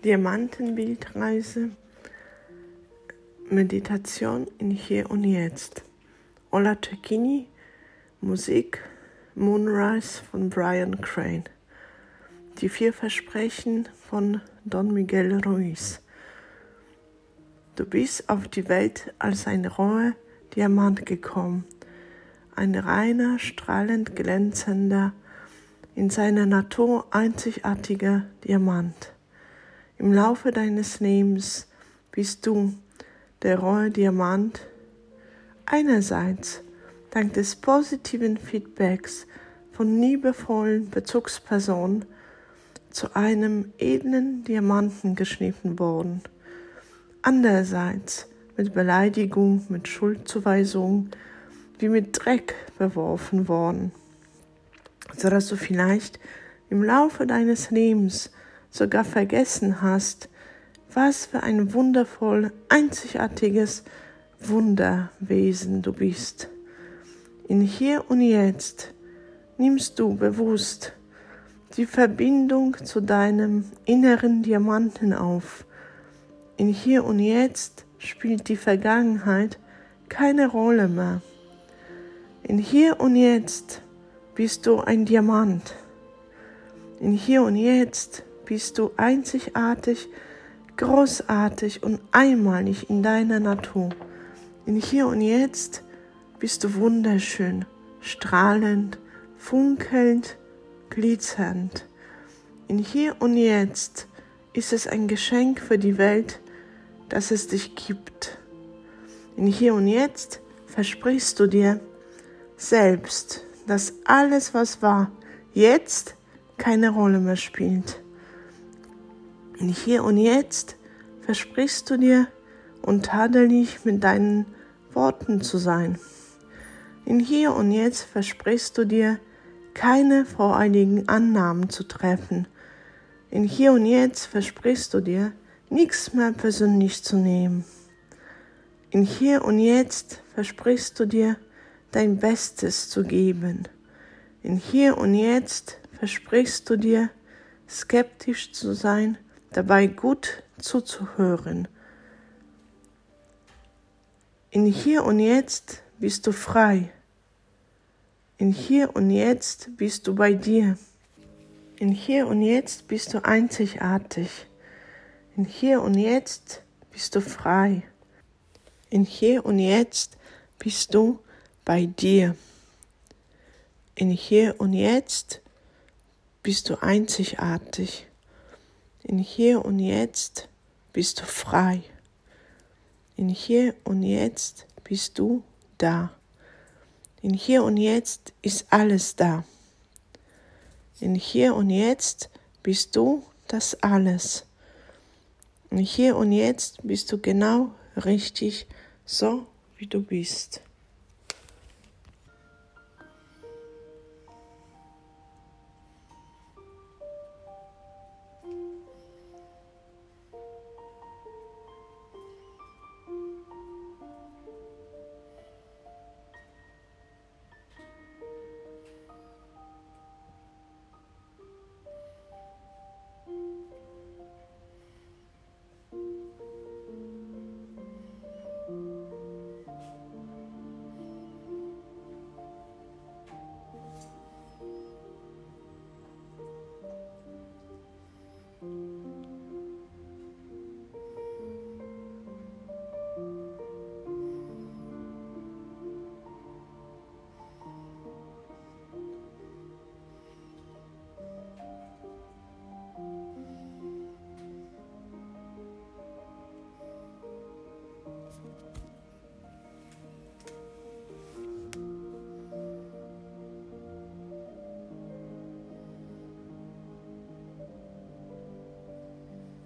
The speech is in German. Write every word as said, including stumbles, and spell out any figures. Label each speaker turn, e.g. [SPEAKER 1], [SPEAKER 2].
[SPEAKER 1] Diamantenbildreise, Meditation in Hier und Jetzt. Ola Cecchini, Musik Moonrise von Brian Crane. Die vier Versprechen von Don Miguel Ruiz. Du bist auf die Welt als ein roher Diamant gekommen, ein reiner, strahlend glänzender, in seiner Natur einzigartiger Diamant. Im Laufe deines Lebens bist du der rohe Diamant, einerseits dank des positiven Feedbacks von liebevollen Bezugspersonen zu einem edlen Diamanten geschliffen worden, andererseits mit Beleidigung, mit Schuldzuweisung, wie mit Dreck beworfen worden, sodass du vielleicht im Laufe deines Lebens sogar vergessen hast, was für ein wundervoll, einzigartiges Wunderwesen du bist. In Hier und Jetzt nimmst du bewusst die Verbindung zu deinem inneren Diamanten auf. In Hier und Jetzt spielt die Vergangenheit keine Rolle mehr. In Hier und Jetzt bist du ein Diamant. In Hier und Jetzt bist du einzigartig, großartig und einmalig in deiner Natur. In Hier und Jetzt bist du wunderschön, strahlend, funkelnd, glitzernd. In Hier und Jetzt ist es ein Geschenk für die Welt, dass es dich gibt. In Hier und Jetzt versprichst du dir selbst, dass alles, was war, jetzt keine Rolle mehr spielt. In Hier und Jetzt versprichst du dir, untadelig mit deinen Worten zu sein. In Hier und Jetzt versprichst du dir, keine voreiligen Annahmen zu treffen. In Hier und Jetzt versprichst du dir, nichts mehr persönlich zu nehmen. In Hier und Jetzt versprichst du dir, dein Bestes zu geben. In Hier und Jetzt versprichst du dir, skeptisch zu sein, dabei gut zuzuhören. In Hier und Jetzt bist du frei. In Hier und Jetzt bist du bei dir. In Hier und Jetzt bist du einzigartig. In Hier und Jetzt bist du frei. In Hier und Jetzt bist du bei dir. In Hier und Jetzt bist du einzigartig. In Hier und Jetzt bist du frei. In Hier und Jetzt bist du da. In Hier und Jetzt ist alles da. In Hier und Jetzt bist du das Alles. In Hier und Jetzt bist du genau richtig so, wie du bist.